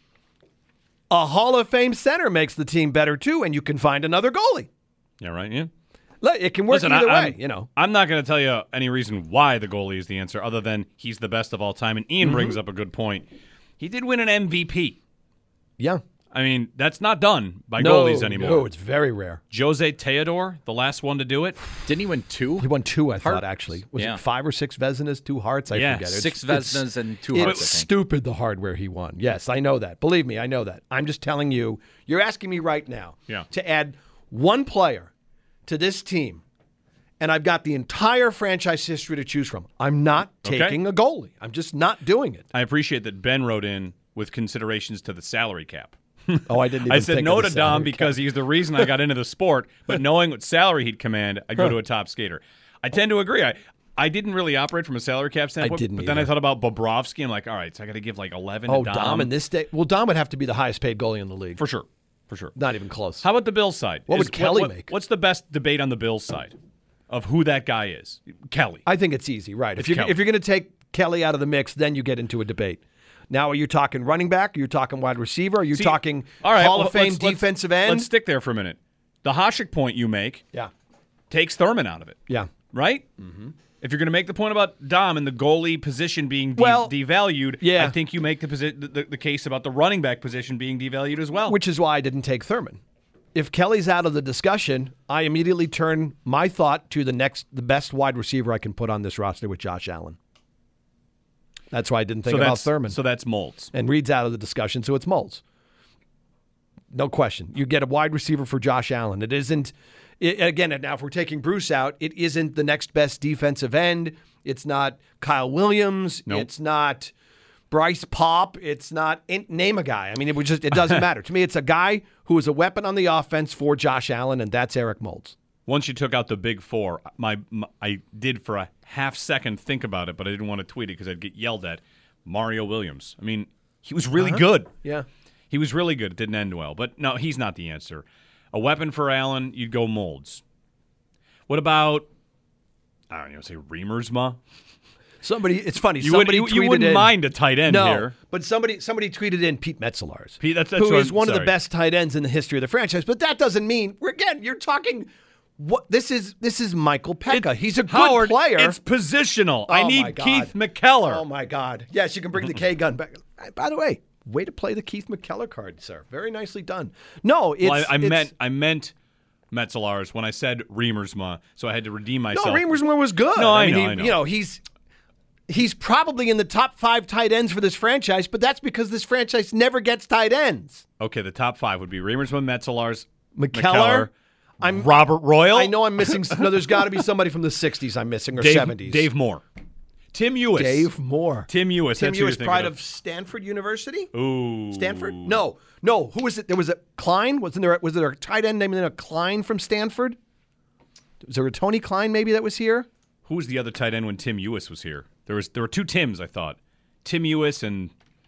A Hall of Fame center makes the team better, too, and you can find another goalie. Yeah, right? Yeah. Look, it can work Listen, either I, way, I'm, you know. I'm not going to tell you any reason why the goalie is the answer other than he's the best of all time. And Ian Mm-hmm. brings up a good point. He did win an M V P. Yeah. I mean, that's not done by no, goalies anymore. No, it's very rare. Jose Teodor, the last one to do it. Didn't he win two? He won two, I Heart? thought, actually. Was Yeah. it five or six Vezinas, two Hearts? I Yeah, forget. It's- Six it's- Vezinas and two It's Hearts, I think. stupid the hardware he won. Yes, I know that. Believe me, I know that. I'm just telling you, you're asking me right now Yeah. to add one player to this team, and I've got the entire franchise history to choose from. I'm not Okay. taking a goalie. I'm just not doing it. I appreciate that Ben wrote in with considerations to the salary cap. Oh, I didn't even I said think no of to the Dom salary because cap. he's the reason I got into the sport, but knowing what salary he'd command, I go Huh. to a top skater. I tend to agree. I I didn't really operate from a salary cap standpoint, didn't but then I either. thought about Bobrovsky. I'm like, all right, so I got to give like eleven Oh, to Dom. Dom. in this day. Well, Dom would have to be the highest paid goalie in the league. For sure. For sure. Not even close. How about the Bills side? What would Is- Kelly what- make? What's the best debate on the Bills side of who that guy is? Kelly. I think it's easy, right? It's if you're Kelly. if you're going to take Kelly out of the mix, then you get into a debate. Now, are you talking running back? Are you talking wide receiver? Are you See, talking all right, Hall well, of Fame let's- let's- defensive end? Let's stick there for a minute. The Hasek point you make yeah, takes Thurman out of it, yeah. right? Mm-hmm. If you're going to make the point about Dom and the goalie position being de- Well, devalued, yeah. I think you make the, posi- the the case about the running back position being devalued as well. Which is why I didn't take Thurman. if Kelly's out of the discussion, I immediately turn my thought to the next, the best wide receiver I can put on this roster with Josh Allen. That's why I didn't think so about Thurman. So that's Moulds. And Reed's out of the discussion, so it's Moulds. No question. You get a wide receiver for Josh Allen. It isn't, it, again, now if we're taking Bruce out, it isn't the next best defensive end. It's not Kyle Williams. Nope. It's not Bryce Pop. It's not, name a guy. I mean, it was just, it doesn't matter. To me, it's a guy who is a weapon on the offense for Josh Allen, and that's Eric Moulds. Once you took out the big four, my, my I did for a half second think about it, but I didn't want to tweet it because I'd get yelled at. Mario Williams. I mean, he was really Uh-huh. good. Yeah. He was really good. It didn't end well. But no, he's not the answer. A weapon for Allen, you'd go Moulds. What about, I don't know, say Remersma? Somebody, it's funny. You, somebody would, you, you tweeted wouldn't in, mind a tight end no, here. but somebody somebody tweeted in Pete Metzelaars, Pete, that's, that's who what is I'm- one of the sorry. best tight ends in the history of the franchise. But that doesn't mean we're again. You're talking. What this is? This is Michael Pekka. It- He's a good Howard, player. It's positional. Oh, I my need God. Keith McKellar. Oh my God! Yes, you can bring the K gun back. By the way, way to play the Keith McKellar card, sir. Very nicely done. No, it's. well, I, I it's, meant I meant Metzelaars when I said Remersma, so I had to redeem no. myself. Remersma was good. No, I mean, know, he, I know. You know, he's. He's probably in the top five tight ends for this franchise, but that's because this franchise never gets tight ends. Okay, the top five would be Remersma, Metzelaars, McKellar. I'm Robert Royal. I know I'm missing. No, there's got to be somebody from the sixties I'm missing or Dave, seventies. Dave Moore. Tim Ewis. Dave Moore. Tim Ewis. Tim that's who Ewis, you're pride thinking of Stanford University. Ooh. Stanford? No, no. Who was it? There was a Klein. Wasn't there? Was there a tight end named a Klein from Stanford? Was there a Tony Klein maybe that was here? Who was the other tight end when Tim Ewis was here? There was there were two Tims, I thought. Tim Ewis and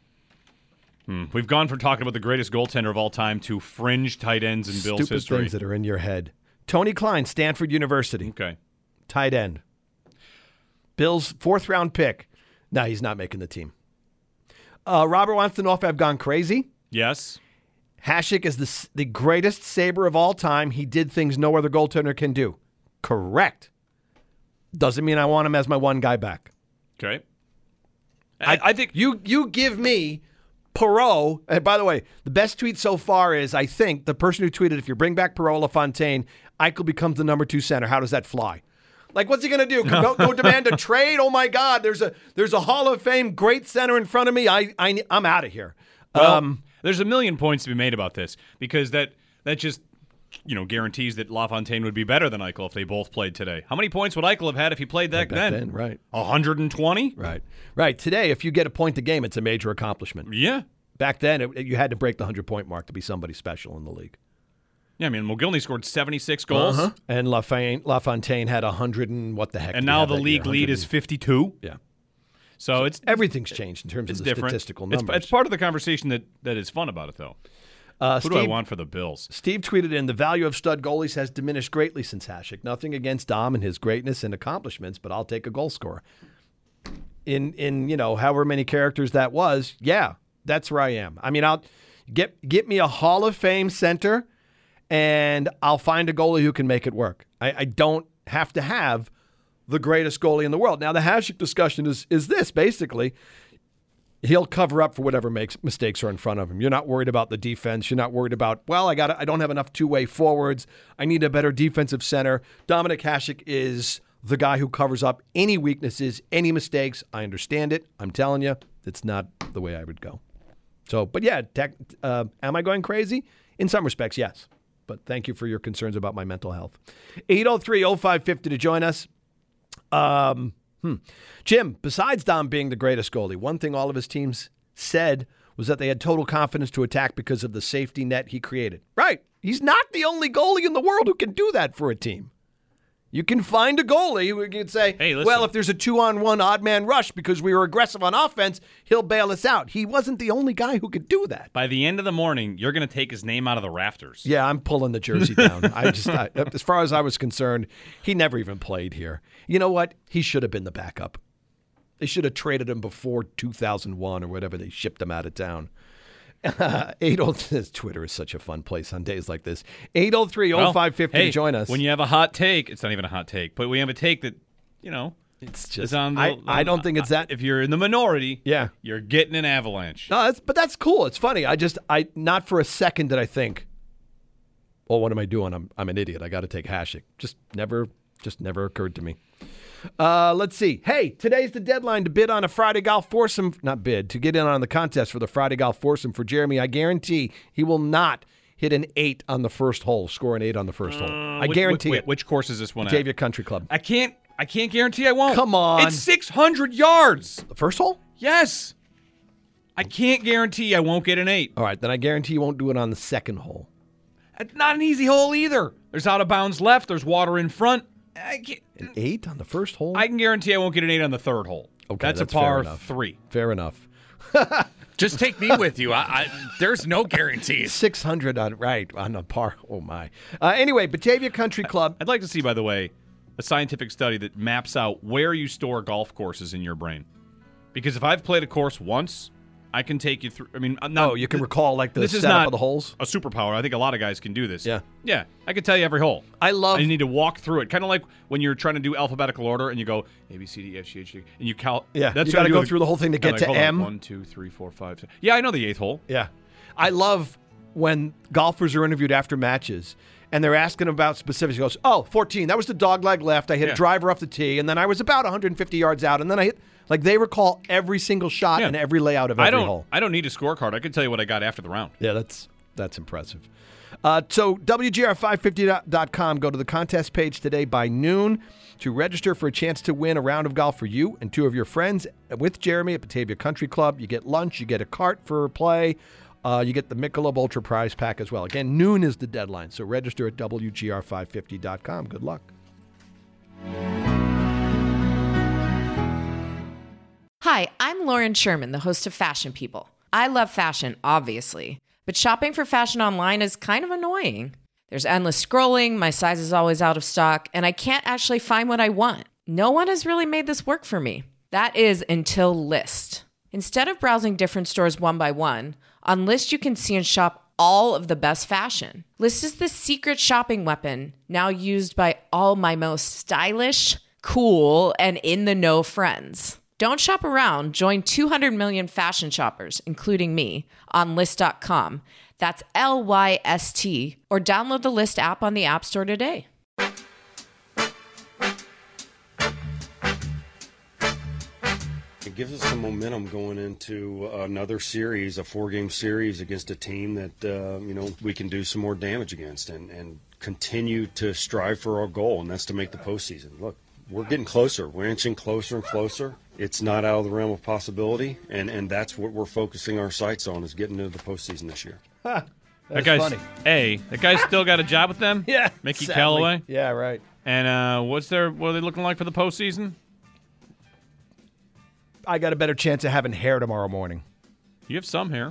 hmm, we've gone from talking about the greatest goaltender of all time to fringe tight ends in Bill's Stupid history. things that are in your head. Tony Klein, Stanford University, Okay. tight end. Bill's fourth round pick. No, he's not making the team. Uh, Robert wants to know if I've gone crazy. Yes. Hasek is the the greatest Sabre of all time. He did things no other goaltender can do. Correct. Doesn't mean I want him as my one guy back. Okay. I, I think You you give me Perreault, and by the way, the best tweet so far is, I think, the person who tweeted, if you bring back Perreault LaFontaine, Eichel becomes the number two center. How does that fly? Like, what's he going to do? Go, go demand a trade? Oh, my God, there's a there's a Hall of Fame great center in front of me. I, I, I'm out of here. Well, Um, there's a million points to be made about this because that that just you know guarantees that LaFontaine would be better than Eichel if they both played today. How many points would Eichel have had if he played that back then? then, right. one hundred twenty? Right. Right. Today, if you get a point a game, it's a major accomplishment. Yeah. Back then, it, you had to break the one hundred-point mark to be somebody special in the league. Yeah, I mean, Mogilny scored seventy-six goals. Uh-huh. And LaFontaine, LaFontaine had one hundred and what the heck? And did he now have the that league year? lead is one hundred fifty-two. Yeah. So, it's Everything's changed in terms it's of the different. statistical It's, numbers. it's part of the conversation that, that is fun about it, though. Uh, Who Steve, do I want for the Bills? Steve tweeted in, the value of stud goalies has diminished greatly since Hasek. Nothing against Dom and his greatness and accomplishments, but I'll take a goal scorer. In, in you know, however many characters that was, yeah, that's where I am. I mean, I'll get get me a Hall of Fame center, and I'll find a goalie who can make it work. I, I don't have to have the greatest goalie in the world. Now, the Hasek discussion is is this, basically. He'll cover up for whatever makes mistakes are in front of him. You're not worried about the defense. You're not worried about, well, I got I don't have enough two-way forwards. I need a better defensive center. Dominik Hasek is the guy who covers up any weaknesses, any mistakes. I understand it. I'm telling you, it's not the way I would go. So, but yeah, tech, uh, am I going crazy? In some respects, yes. But thank you for your concerns about my mental health. eight oh three oh five five oh to join us. Um... Hmm. Jim, besides Dom being the greatest goalie, one thing all of his teams said was that they had total confidence to attack because of the safety net he created. Right. He's not the only goalie in the world who can do that for a team. You can find a goalie who can say, Hey, listen. well, if there's a two-on-one odd-man rush because we were aggressive on offense, he'll bail us out. He wasn't the only guy who could do that. By the end of the morning, you're going to take his name out of the rafters. Yeah, I'm pulling the jersey down. I just, I, as far as I was concerned, he never even played here. You know what? He should have been the backup. They should have traded him before two thousand one or whatever they shipped him out of town. Uh, eight oh Twitter is such a fun place on days like this. eight oh three oh five five oh hey, to join us. When you have a hot take, it's not even a hot take, but we have a take that, you know, it's is just, on the, I, I don't think it's that. If you're in the minority, Yeah. you're getting an avalanche. No, that's, but that's cool. It's funny. I just, I not for a second did I think well, what am I doing? I'm I'm an idiot. I got to take Hasek. Just never, just never occurred to me. Uh, let's see. Hey, today's the deadline to bid on a Friday Golf foursome. Not bid, to get in on the contest for the Friday Golf foursome for Jeremy. I guarantee he will not hit an eight on the first hole, score an eight on the first hole. Uh, I which, guarantee wait, it. Which course is this one Batavia at? Country Club. I can't. I can't guarantee I won't. Come on. It's six hundred yards. The first hole? Yes. I can't guarantee I won't get an eight. All right, then I guarantee you won't do it on the second hole. It's not an easy hole either. There's out of bounds left. There's water in front. I can't, An eight on the first hole? I can guarantee I won't get an eight on the third hole. Okay, that's, that's a par fair enough. three. Fair enough. Just take me with you. I, I, there's no guarantees. six hundred on, right, on a par. Oh, my. Uh, anyway, Batavia Country Club. I'd like to see, by the way, a scientific study that maps out where you store golf courses in your brain. Because if I've played a course once, I can take you through. I mean, I'm not, Oh, you can recall, like, the this is setup not of the holes? a superpower. I think a lot of guys can do this. Yeah. Yeah. I can tell you every hole. I love... I need to walk through it. Kind of like when you're trying to do alphabetical order and you go A, B, C, D, E, F, G, H, G, and you count. Yeah, that's you got to what I do go with- through the whole thing to I'm get like, to hold on. M. One, two, three, four, five, six. Yeah, I know the eighth hole. Yeah. I love when golfers are interviewed after matches and they're asking about specifics. He goes, oh, fourteen. That was the dog leg left. I hit Yeah. a driver off the tee, and then I was about one hundred fifty yards out, and then I hit. Like, they recall every single shot Yeah. and every layout of every I don't. hole. I don't need a scorecard. I can tell you what I got after the round. Yeah, that's that's impressive. Uh, so W G R five fifty dot com. Go to the contest page today by noon to register for a chance to win a round of golf for you and two of your friends with Jeremy at Batavia Country Club. You get lunch. You get a cart for play. Uh, you get the Michelob Ultra prize pack as well. Again, noon is the deadline, so register at W G R five fifty dot com. Good luck. Hi, I'm Lauren Sherman, the host of Fashion People. I love fashion, obviously, but shopping for fashion online is kind of annoying. There's endless scrolling, my size is always out of stock, and I can't actually find what I want. No one has really made this work for me. That is until Lyst. Instead of browsing different stores one by one, on Lyst you can see and shop all of the best fashion. Lyst is the secret shopping weapon now used by all my most stylish, cool, and in-the-know friends. Don't shop around. Join two hundred million fashion shoppers, including me, on Lyst dot com. That's L Y S T. Or download the Lyst app on the App Store today. It gives us some momentum going into another series, a four-game series against a team that, uh, you know, we can do some more damage against and, and continue to strive for our goal, and that's to make the postseason. Look, we're getting closer. We're inching closer and closer. It's not out of the realm of possibility, and, and that's what we're focusing our sights on, is getting into the postseason this year. Ha, That that's guy's funny. A. That guy's still got a job with them. Yeah, Mickey sadly. Callaway. Yeah, right. And uh, what's their? What are they looking like for the postseason? I got a better chance of having hair tomorrow morning. You have some hair.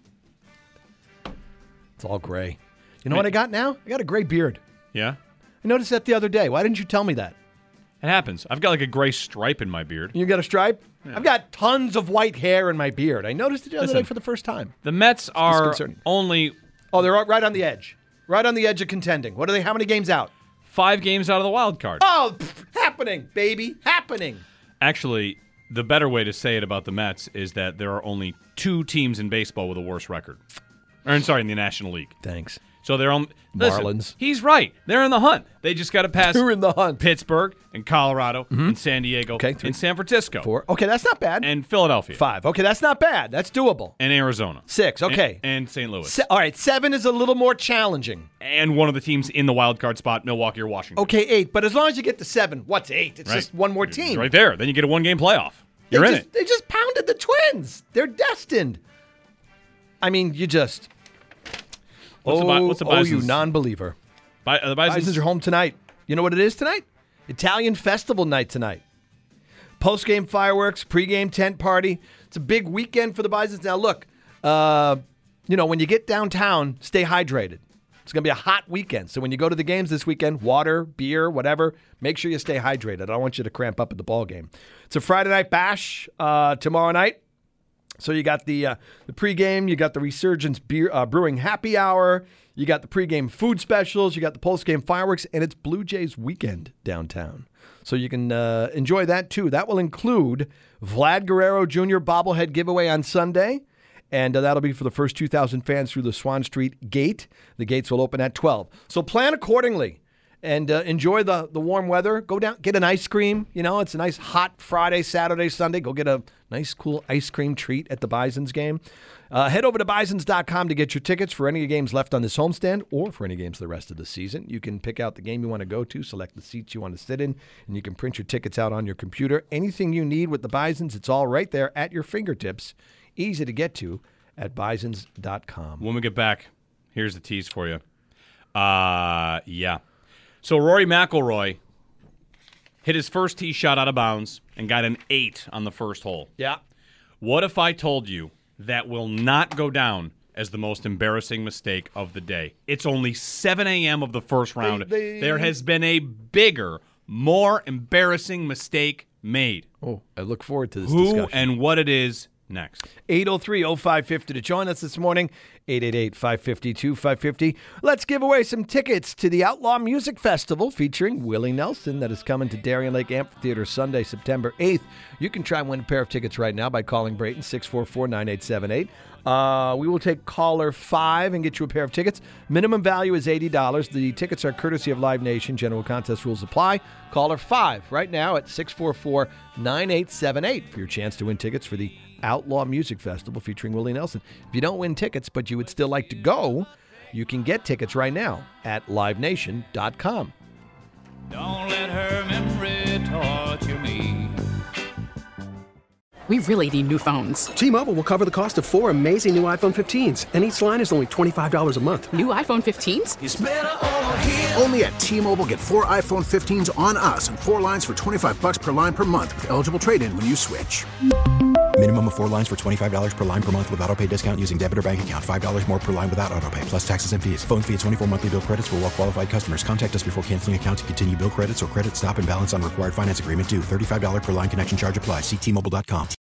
It's all gray. You know what I got now? I got a gray beard. Yeah, I noticed that the other day. Why didn't you tell me that? it happens. I've got like a gray stripe in my beard. You got a stripe? Yeah. I've got tons of white hair in my beard. I noticed it the other Listen, day for the first time. The Mets are disconcerting. only Oh, they're right on the edge. Right on the edge of contending. What are they? How many games out? five games out of the wild card. Oh, pff, happening, baby. Happening. Actually, the better way to say it about the Mets is that there are only two teams in baseball with a worse record. Or, I'm sorry, in the National League. Thanks. So they're on. Listen, Marlins. He's right. They're in the hunt. They just got to pass They're in the hunt. Pittsburgh and Colorado and San Diego Okay, three. and San Francisco Four. Okay, that's not bad. and Philadelphia Five. Okay, that's not bad. That's doable. and Arizona. Six. Okay. And, and Saint Louis. Se- all right, seven is a little more challenging. And one of the teams in the wild card spot, Milwaukee or Washington. Okay, eight. But as long as you get to seven, what's eight? It's Right. just one more It's team. right there. Then you get a one-game playoff. They You're in just, it. They just pounded the Twins. They're destined. I mean, you just. What's oh, the Bi- what's the oh, you Bisons? non-believer. Bi- uh, the Bisons, Bisons are home tonight. You know what it is tonight? Italian festival night tonight. Post-game fireworks, pre-game tent party. It's a big weekend for the Bisons. Now, look, uh, you know, when you get downtown, stay hydrated. It's going to be a hot weekend. So when you go to the games this weekend, water, beer, whatever, make sure you stay hydrated. I don't want you to cramp up at the ball game. It's a Friday night bash uh, tomorrow night. So you got the uh, the pregame, you got the Resurgence beer uh, Brewing Happy Hour, you got the pregame food specials, you got the postgame fireworks, and it's Blue Jays weekend downtown. So you can uh, enjoy that too. That will include Vlad Guerrero Junior bobblehead giveaway on Sunday And uh, that'll be for the first two thousand fans through the Swan Street Gate. The gates will open at twelve. So plan accordingly and uh, enjoy the, the warm weather. Go down, get an ice cream. You know, it's a nice hot Friday, Saturday, Sunday. Go get a nice, cool ice cream treat at the Bisons game. Uh, head over to bisons dot com to get your tickets for any games left on this homestand or for any games the rest of the season. You can pick out the game you want to go to, select the seats you want to sit in, and you can print your tickets out on your computer. Anything you need with the Bisons, it's all right there at your fingertips. Easy to get to at bisons dot com. When we get back, here's the tease for you. Uh, yeah. So Rory McIlroy hit his first tee shot out of bounds and got an eight on the first hole. Yeah. What if I told you that will not go down as the most embarrassing mistake of the day? It's only seven a.m. of the first round. They, they... There has been a bigger, more embarrassing mistake made. Oh, I look forward to this Who discussion. and what it is next. eight oh three oh five five oh to join us this morning. eight eight eight, five five two, five five zero. Let's give away some tickets to the Outlaw Music Festival featuring Willie Nelson that is coming to Darien Lake Amphitheater Sunday, September eighth. You can try and win a pair of tickets right now by calling Brayton six four four, nine eight seven eight. Uh, we will take caller five and get you a pair of tickets. Minimum value is eighty dollars. The tickets are courtesy of Live Nation. General contest rules apply. Caller five right now at six four four, nine eight seven eight for your chance to win tickets for the Outlaw Music Festival featuring Willie Nelson. If you don't win tickets, but you would still like to go, you can get tickets right now at live nation dot com. Don't let her memory torture me. We really need new phones. T-Mobile will cover the cost of four amazing new iPhone fifteens, and each line is only twenty-five dollars a month. New iPhone fifteens? It's better over here. Only at T-Mobile, get four iPhone fifteens on us and four lines for twenty-five dollars per line per month with eligible trade-in when you switch. Minimum of four lines for twenty-five dollars per line per month with autopay discount using debit or bank account. five dollars more per line without autopay, plus taxes and fees. Phone fee at twenty-four monthly bill credits for well-qualified customers. Contact us before canceling account to continue bill credits or credit stop and balance on required finance agreement due. thirty-five dollars per line connection charge applies. See T Mobile dot com.